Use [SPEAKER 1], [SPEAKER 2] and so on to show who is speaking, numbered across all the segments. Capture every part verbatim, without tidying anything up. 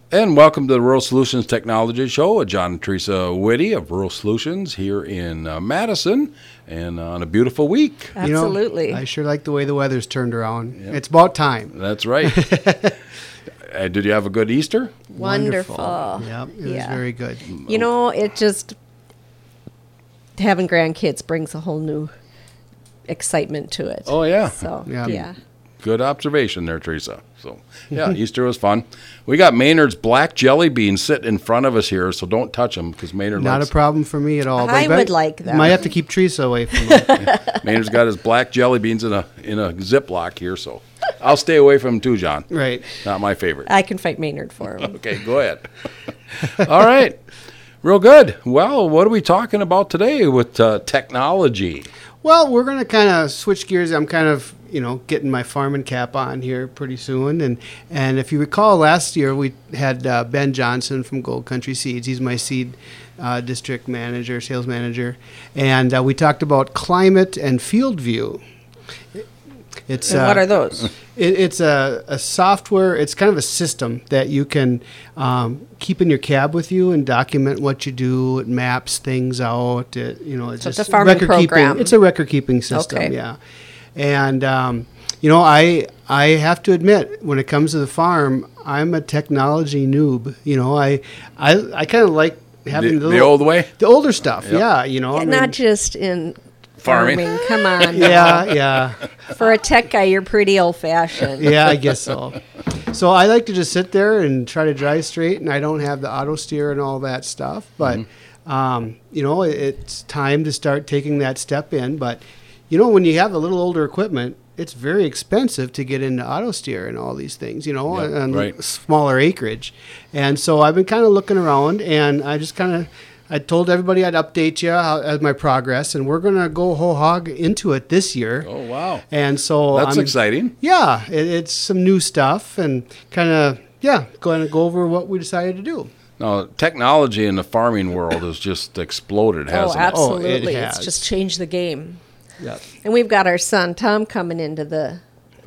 [SPEAKER 1] And welcome to the Rural Solutions Technology Show with John and Teresa Whitty of Rural Solutions here in uh, Madison, and on a beautiful week.
[SPEAKER 2] Absolutely.
[SPEAKER 3] You know, I sure like the way the weather's turned around. Yep. It's about time.
[SPEAKER 1] That's right. uh, did you have a good Easter?
[SPEAKER 2] Wonderful.
[SPEAKER 3] Wonderful. Yep, it yeah. was very good.
[SPEAKER 2] You know, it just, having grandkids brings a whole new excitement to it.
[SPEAKER 1] Oh, yeah.
[SPEAKER 2] So,
[SPEAKER 3] yeah.
[SPEAKER 2] yeah.
[SPEAKER 1] Good observation there, Teresa. So, yeah, Easter was fun. We got Maynard's black jelly beans sitting in front of us here, so don't touch them because Maynard
[SPEAKER 3] Not
[SPEAKER 1] likes
[SPEAKER 3] a problem for me at all.
[SPEAKER 2] I
[SPEAKER 3] but
[SPEAKER 2] would like that.
[SPEAKER 3] Might have to keep Teresa away from them.
[SPEAKER 1] yeah. Maynard's got his black jelly beans in a in a Ziploc here, so I'll stay away from them too, John.
[SPEAKER 3] Right.
[SPEAKER 1] Not my favorite.
[SPEAKER 2] I can fight Maynard for him.
[SPEAKER 1] Okay, go ahead. All right. Real good. Well, what are we talking about today with uh, technology?
[SPEAKER 3] Well, we're going to kind of switch gears. I'm kind of, you know, getting my farming cap on here pretty soon. And, and if you recall, last year we had uh, Ben Johnson from Gold Country Seeds. He's my seed uh, district manager, sales manager. And uh, we talked about climate and field view. It's,
[SPEAKER 2] and
[SPEAKER 3] uh,
[SPEAKER 2] what are those?
[SPEAKER 3] It, it's a, a software. It's kind of a system that you can um, keep in your cab with you and document what you do. It maps things out. It, you know, it's
[SPEAKER 2] so
[SPEAKER 3] just
[SPEAKER 2] it's a farming
[SPEAKER 3] record
[SPEAKER 2] program.
[SPEAKER 3] keeping. It's a record keeping system.
[SPEAKER 2] Okay.
[SPEAKER 3] Yeah, and um, you know, I I have to admit, when it comes to the farm, I'm a technology noob. You know, I I, I kind of like having
[SPEAKER 1] the,
[SPEAKER 3] the,
[SPEAKER 1] the old way,
[SPEAKER 3] the older stuff.
[SPEAKER 1] Yep.
[SPEAKER 3] Yeah, you know,
[SPEAKER 2] Yeah,
[SPEAKER 3] I mean,
[SPEAKER 2] not just in
[SPEAKER 1] farming.
[SPEAKER 2] farming. Come on.
[SPEAKER 3] yeah, yeah.
[SPEAKER 2] For a tech guy, you're pretty old-fashioned.
[SPEAKER 3] Yeah, I guess so. So I like to just sit there and try to drive straight, and I don't have the auto steer and all that stuff. But, mm-hmm. um, you know, it, it's time to start taking that step in. But, you know, when you have a little older equipment, it's very expensive to get into auto steer and all these things, you know,
[SPEAKER 1] Yep,
[SPEAKER 3] on
[SPEAKER 1] right.
[SPEAKER 3] smaller acreage. And so I've been kind of looking around, and I just kind of I told everybody I'd update you how, as my progress, and we're going to go whole hog into it this year.
[SPEAKER 1] Oh, wow.
[SPEAKER 3] And so
[SPEAKER 1] That's
[SPEAKER 3] I'm,
[SPEAKER 1] exciting.
[SPEAKER 3] Yeah, it, it's some new stuff and kind of, yeah, going to go over what we decided to do.
[SPEAKER 1] Now, technology in the farming world has just exploded,
[SPEAKER 2] Oh,
[SPEAKER 1] hasn't it?
[SPEAKER 2] absolutely.
[SPEAKER 3] Oh, it
[SPEAKER 2] It's
[SPEAKER 3] has.
[SPEAKER 2] just changed the game.
[SPEAKER 3] Yeah.
[SPEAKER 2] And we've got our son Tom coming into the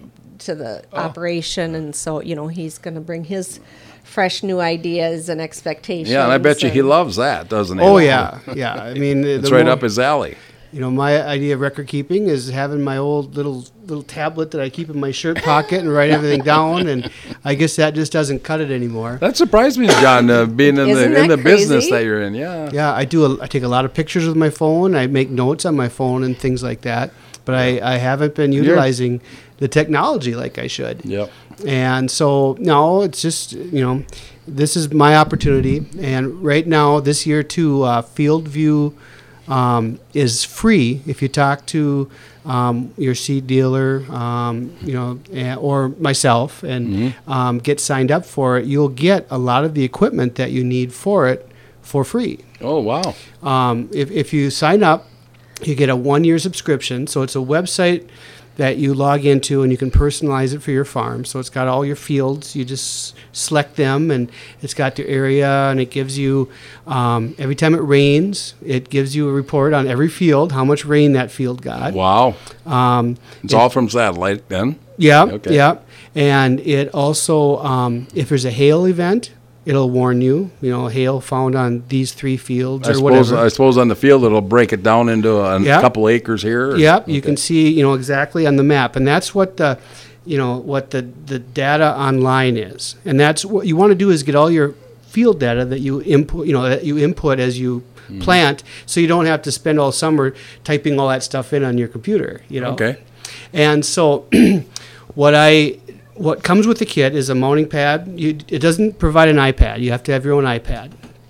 [SPEAKER 2] to the
[SPEAKER 1] Oh.
[SPEAKER 2] operation, and so, you know, he's going to bring his fresh new ideas and expectations.
[SPEAKER 1] Yeah, and I bet you he
[SPEAKER 2] and-
[SPEAKER 1] loves that, doesn't he?
[SPEAKER 3] Oh, yeah, yeah. I mean,
[SPEAKER 1] It's
[SPEAKER 3] the
[SPEAKER 1] right
[SPEAKER 3] more-
[SPEAKER 1] up his alley.
[SPEAKER 3] You know, my idea of record keeping is having my old little little tablet that I keep in my shirt pocket and write everything down, and I guess that just doesn't cut it anymore.
[SPEAKER 1] That surprised me, John, uh, being in
[SPEAKER 2] Isn't
[SPEAKER 1] the in
[SPEAKER 2] that
[SPEAKER 1] the business
[SPEAKER 2] crazy?
[SPEAKER 1] that you're in. Yeah.
[SPEAKER 3] Yeah, I do. A, I take a lot of pictures with my phone. I make notes on my phone and things like that. But I, I haven't been utilizing the technology like I should.
[SPEAKER 1] Yep.
[SPEAKER 3] And so, no, it's just, you know, this is my opportunity. And right now, this year, too, uh, Field View um, is free if you talk to um, your seed dealer, um, you know, and, or myself, and
[SPEAKER 1] Mm-hmm.
[SPEAKER 3] um, get signed up for it. You'll get a lot of the equipment that you need for it for free.
[SPEAKER 1] Oh, wow.
[SPEAKER 3] Um, if, if you sign up, you get a one-year subscription. So it's a website that you log into, and you can personalize it for your farm. So it's got all your fields. You just select them, and it's got the area, and it gives you, um, every time it rains, it gives you a report on every field, how much rain that field got.
[SPEAKER 1] Wow.
[SPEAKER 3] Um,
[SPEAKER 1] It's all from satellite then?
[SPEAKER 3] yeah,
[SPEAKER 1] Okay.
[SPEAKER 3] yeah. And it also, um, if there's a hail event, it'll warn you, you know, hail found on these three fields
[SPEAKER 1] I
[SPEAKER 3] or
[SPEAKER 1] suppose,
[SPEAKER 3] whatever.
[SPEAKER 1] I suppose on the field it'll break it down into a,
[SPEAKER 3] Yeah.
[SPEAKER 1] couple acres here. or-
[SPEAKER 3] Yep, you
[SPEAKER 1] okay.
[SPEAKER 3] can see, you know, exactly on the map, and that's what the, you know, what the the data online is, and that's what you want to do is get all your field data that you input, you know, that you input as you
[SPEAKER 1] Mm-hmm.
[SPEAKER 3] plant, so you don't have to spend all summer typing all that stuff in on your computer, you know.
[SPEAKER 1] Okay.
[SPEAKER 3] And so, what I what comes with the kit is a mounting pad. You, it doesn't provide an iPad. You have to have your own iPad.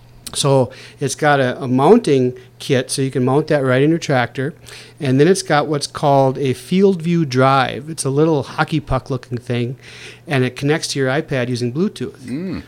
[SPEAKER 3] So it's got a, a mounting kit, so you can mount that right in your tractor. And then it's got what's called a Field View Drive. It's a little hockey puck looking thing, and it connects to your iPad using Bluetooth.
[SPEAKER 1] Mm.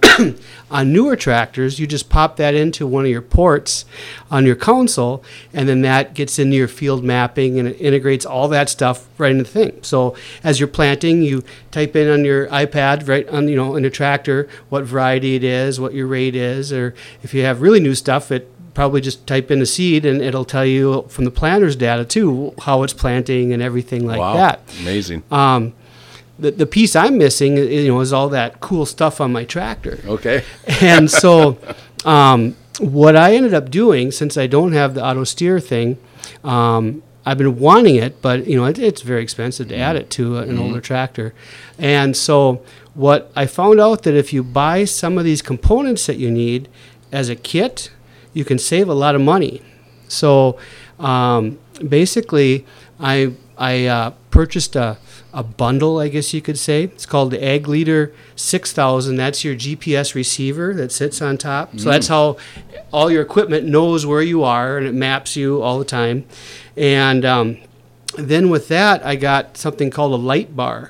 [SPEAKER 3] On newer tractors, you just pop that into one of your ports on your console, and then that gets into your field mapping, and it integrates all that stuff right into the thing. So as you're planting, you type in on your iPad, right on, you know, in your tractor, what variety it is, what your rate is, or if you have really new stuff, it probably just type in a seed, and it'll tell you from the planter's data too how it's planting and everything like
[SPEAKER 1] wow.
[SPEAKER 3] that.
[SPEAKER 1] Amazing.
[SPEAKER 3] Um, the, the piece I'm missing, you know, is all that cool stuff on my tractor.
[SPEAKER 1] Okay.
[SPEAKER 3] And so um, what I ended up doing, since I don't have the auto steer thing, um, I've been wanting it, but, you know, it, it's very expensive to add it to an mm-hmm. older tractor. And so what I found out that if you buy some of these components that you need as a kit, you can save a lot of money. So um, basically, I I uh, purchased a, a bundle, I guess you could say. It's called the Ag Leader six thousand. That's your G P S receiver that sits on top. Mm. So that's how all your equipment knows where you are, and it maps you all the time. And um, then with that, I got something called a light bar.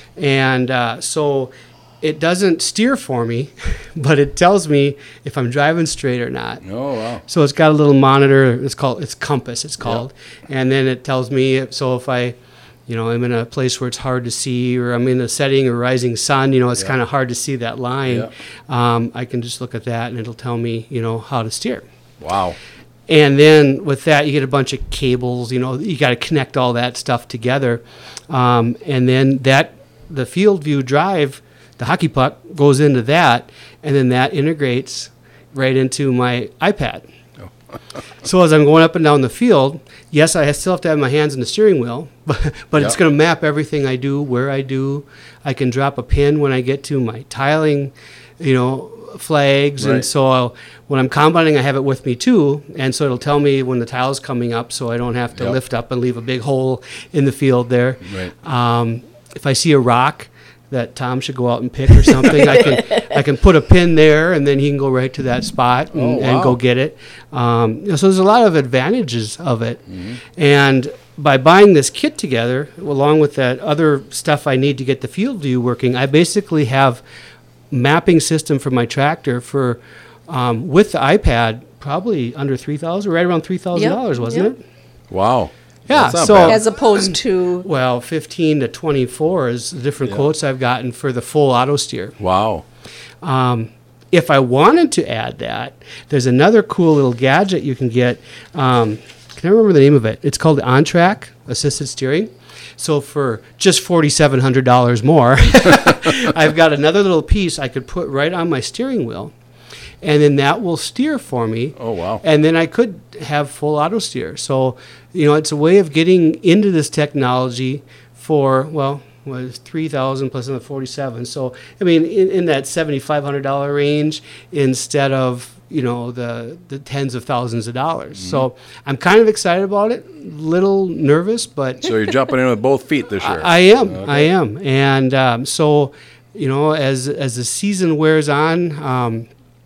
[SPEAKER 3] And uh, so it doesn't steer for me, but it tells me if I'm driving straight or not.
[SPEAKER 1] Oh, wow.
[SPEAKER 3] So it's got a little monitor. It's called, it's Compass, it's called. Yep. And then it tells me, so if I, you know, I'm in a place where it's hard to see, or I'm in a setting or rising sun, you know, it's yep. kind of hard to see that line. Yep. Um, I can just look at that and it'll tell me, you know, how to steer.
[SPEAKER 1] Wow.
[SPEAKER 3] And then with that, you get a bunch of cables, you know, you got to connect all that stuff together. Um, and then that, the Field View Drive, the hockey puck goes into that, and then that integrates right into my iPad. Oh. So as I'm going up and down the field, yes, I still have to have my hands on the steering wheel, but, but yep. it's going to map everything I do, where I do. I can drop a pin when I get to my tiling, you know, flags. Right. And so I'll, when I'm combining, I have it with me too. And so it'll tell me when the tile's coming up, so I don't have to yep. lift up and leave a big hole in the field there.
[SPEAKER 1] Right.
[SPEAKER 3] Um, if I see a rock that Tom should go out and pick or something, I can I can put a pin there, and then he can go right to that spot and,
[SPEAKER 1] oh, wow.
[SPEAKER 3] and go get it. Um, you know, so there's a lot of advantages of it. Mm-hmm. And by buying this kit together, along with that other stuff I need to get the Field View working, I basically have mapping system for my tractor for um, with the iPad, probably under three thousand dollars, right around three thousand dollars, yep. wasn't
[SPEAKER 2] yep.
[SPEAKER 3] it?
[SPEAKER 1] Wow.
[SPEAKER 3] Yeah, so
[SPEAKER 1] bad.
[SPEAKER 2] As opposed to
[SPEAKER 3] well, fifteen to twenty-four is the different
[SPEAKER 1] yeah.
[SPEAKER 3] quotes I've gotten for the full auto steer.
[SPEAKER 1] Wow.
[SPEAKER 3] Um, if I wanted to add that, there's another cool little gadget you can get. Um, can I remember the name of it? It's called the OnTrack Assisted Steering. So for just forty-seven hundred dollars more, I've got another little piece I could put right on my steering wheel, and then that will steer for me.
[SPEAKER 1] Oh, wow.
[SPEAKER 3] And then I could have full auto steer. So, you know, it's a way of getting into this technology for, well, was three thousand plus another forty-seven. So, I mean, in, in that seventy-five hundred dollars range instead of, you know, the, the tens of thousands of dollars. Mm-hmm. So I'm kind of excited about it, little nervous, but.
[SPEAKER 1] So you're jumping in with both feet this year.
[SPEAKER 3] I, I am.
[SPEAKER 1] Okay.
[SPEAKER 3] I am. And um, so, you know, as, as the season wears on, um,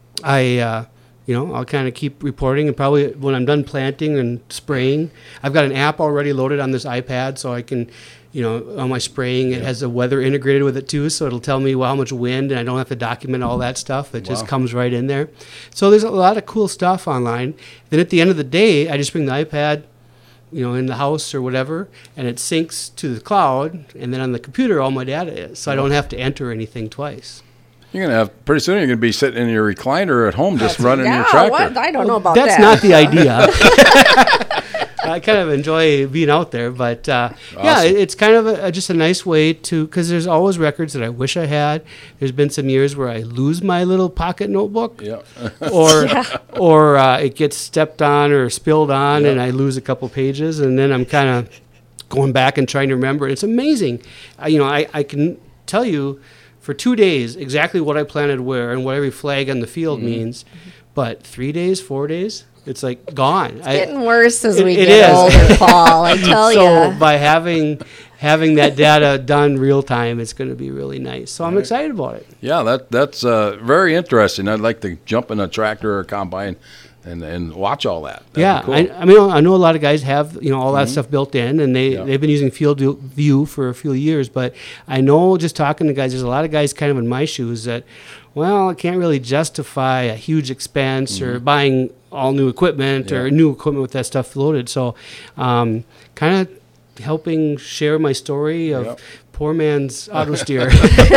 [SPEAKER 3] I, uh, you know, I'll kind of keep reporting, and probably when I'm done planting and spraying, I've got an app already loaded on this iPad, so I can, you know, on my spraying, it yeah. has the weather integrated with it too, so it'll tell me well, how much wind, and I don't have to document all that stuff. It wow. just comes right in there. So there's a lot of cool stuff online. Then at the end of the day, I just bring the iPad, you know, in the house or whatever, and it syncs to the cloud, and then on the computer, all my data is, so I don't have to enter anything twice.
[SPEAKER 1] You're going to have, pretty soon you're going to be sitting in your recliner at home just That's, running
[SPEAKER 2] yeah,
[SPEAKER 1] your tractor.
[SPEAKER 2] What? I don't know about
[SPEAKER 3] That's
[SPEAKER 2] that.
[SPEAKER 3] That's not the idea. I kind of enjoy being out there, but uh, awesome. yeah, it, it's kind of a, just a nice way to, because there's always records that I wish I had. There's been some years where I lose my little pocket notebook,
[SPEAKER 1] yeah.
[SPEAKER 3] or
[SPEAKER 2] yeah.
[SPEAKER 3] or uh, it gets stepped on or spilled on,
[SPEAKER 1] yep.
[SPEAKER 3] and I lose a couple pages, and then I'm kind of going back and trying to remember. It's amazing. Uh, you know, I, I can tell you for two days exactly what I planted where and what every flag on the field mm-hmm. means, but three days, four days, it's like gone.
[SPEAKER 2] It's getting worse as
[SPEAKER 3] it,
[SPEAKER 2] we
[SPEAKER 3] it
[SPEAKER 2] get
[SPEAKER 3] is.
[SPEAKER 2] older, Paul. I tell you.
[SPEAKER 3] So by having having that data done real time, it's going to be really nice. So I'm right. excited about it.
[SPEAKER 1] Yeah, that that's uh, very interesting. I'd like to jump in a tractor or a combine and and watch all that. That'd
[SPEAKER 3] yeah,
[SPEAKER 1] cool.
[SPEAKER 3] I, I mean, I know a lot of guys have, you know, all that
[SPEAKER 1] mm-hmm.
[SPEAKER 3] stuff built in, and they,
[SPEAKER 1] yeah.
[SPEAKER 3] they've been using Field View for a few years. But I know, just talking to guys, there's a lot of guys kind of in my shoes that, well, I can't really justify a huge expense mm-hmm. or buying all new equipment yeah. or new equipment with that stuff loaded. So um, kind of helping share my story of yep. poor man's auto steer.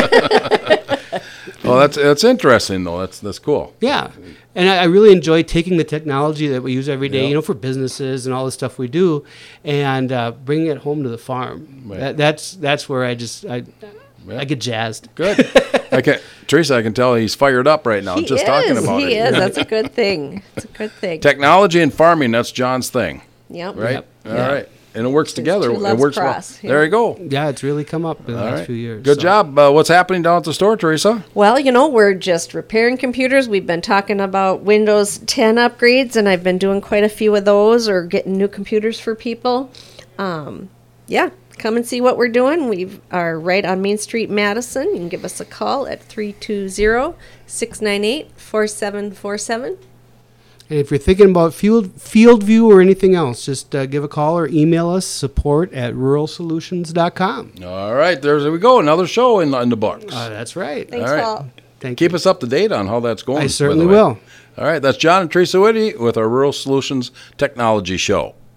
[SPEAKER 1] Well, that's that's interesting, though. That's that's cool.
[SPEAKER 3] Yeah, and I, I really enjoy taking the technology that we use every day,
[SPEAKER 1] yep.
[SPEAKER 3] you know, for businesses and all the stuff we do, and uh, bringing it home to the farm.
[SPEAKER 1] Right.
[SPEAKER 3] That, that's that's where I just I
[SPEAKER 1] Yeah.
[SPEAKER 3] I get jazzed.
[SPEAKER 1] Good. Okay, Teresa, I can tell he's fired up right now
[SPEAKER 2] He
[SPEAKER 1] just
[SPEAKER 2] is.
[SPEAKER 1] talking about
[SPEAKER 2] he
[SPEAKER 1] it.
[SPEAKER 2] is. That's a good thing. It's a good thing.
[SPEAKER 1] Technology and farming, that's John's thing,
[SPEAKER 2] Yep.
[SPEAKER 1] right?
[SPEAKER 3] Yep.
[SPEAKER 1] All
[SPEAKER 3] Yeah.
[SPEAKER 1] right. And it works together.
[SPEAKER 2] two
[SPEAKER 1] It
[SPEAKER 2] loves
[SPEAKER 1] works
[SPEAKER 2] cross,
[SPEAKER 1] well.
[SPEAKER 2] yeah.
[SPEAKER 1] There you go.
[SPEAKER 3] Yeah, it's really come up in the
[SPEAKER 1] All
[SPEAKER 3] last
[SPEAKER 1] right.
[SPEAKER 3] few years.
[SPEAKER 1] Good
[SPEAKER 3] so.
[SPEAKER 1] job. Uh, what's happening down at the store, Teresa?
[SPEAKER 2] Well, you know, we're just repairing computers. We've been talking about Windows ten upgrades, and I've been doing quite a few of those or getting new computers for people. Um, yeah, come and see what we're doing. We are right on Main Street, Madison. You can give us a call at three two zero, six nine eight, four seven four seven.
[SPEAKER 3] And if you're thinking about field field view or anything else, just uh, give a call or email us support at rural solutions dot com.
[SPEAKER 1] All right, there we go. Another show in, in the books.
[SPEAKER 3] Uh, that's right.
[SPEAKER 2] Thanks,
[SPEAKER 1] All right.
[SPEAKER 2] Paul.
[SPEAKER 3] Thank
[SPEAKER 1] Keep
[SPEAKER 3] you.
[SPEAKER 1] us up to date on how that's going. by
[SPEAKER 3] I
[SPEAKER 1] the
[SPEAKER 3] certainly
[SPEAKER 1] way.
[SPEAKER 3] will.
[SPEAKER 1] All right, that's John and Teresa Whitty with our Rural Solutions Technology Show.